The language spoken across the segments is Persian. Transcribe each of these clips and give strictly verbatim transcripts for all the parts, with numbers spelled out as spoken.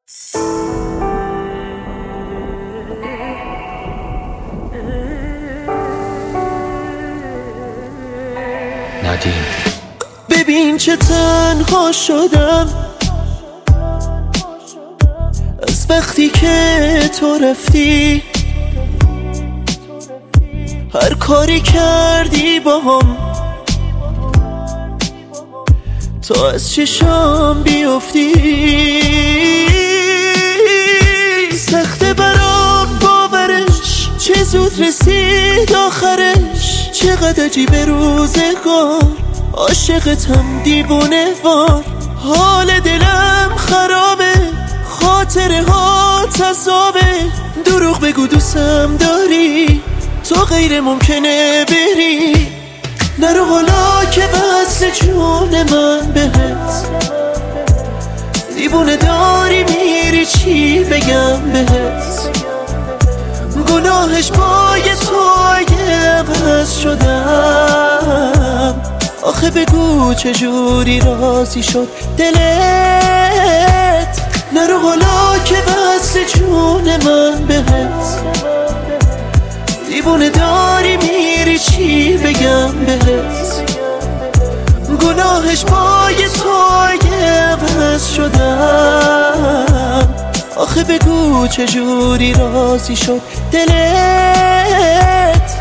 ندیم. ببین چه تنها شدم از وقتی که تو رفتی، هر کاری کردی با هم تا از چشام بیفتی. سخته برام باورش، چه زود رسید آخرش، چقدر عجیب روزگار، عاشقتم دیوونه وار. حال دلم خرابه، خاطره ها تذابه، دروغ بگو دوستم داری، تو غیر ممکنه بری. نرو حالا که وصل جون من بهت، دیوونه داری میری چی بگم بهت. گناهش پای تو اگه عوض شدم، آخه بگو چجوری راضی شد دلت. نرو حالا که وصل جون من بهت، دیوونه داری میری چی بگم بهت. گناهش پای تو اگه عوض شدم، آخه بگو چجوری راضی شد دلت.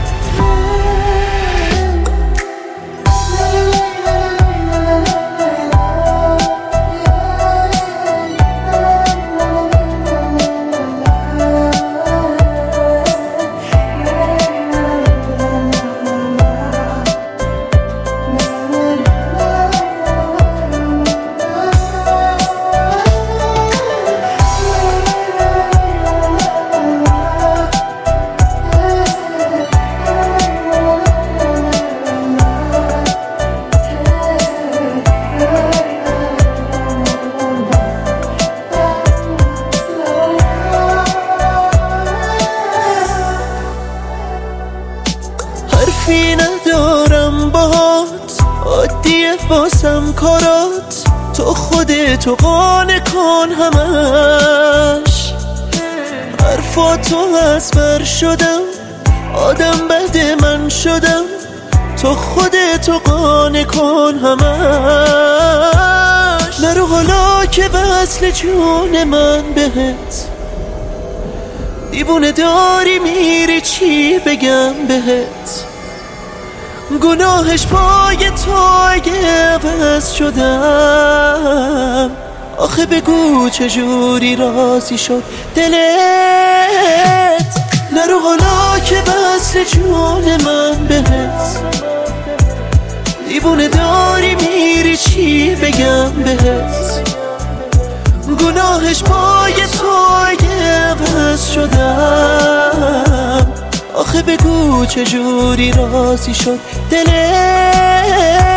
حرفی ندارم باهات، عادیه واسم کارات، تو خودتو قانع کن همش. حرفاتو از بر شدم، آدم بد من شدم، تو خودتو قانع کن همش. نرو حالا که وصل جون من بهت، دیوونه داری میری چی بگم بهت. گناهش پای تو اگه عوض شدم، آخه بگو چجوری راضی شد دلت. نرو حالا که وصل جون من بهت، دیوونه داری میری چی بگم بهت. گناهش پای تو اگه عوض شدم، آخه بگو چجوری راضی شد دلت.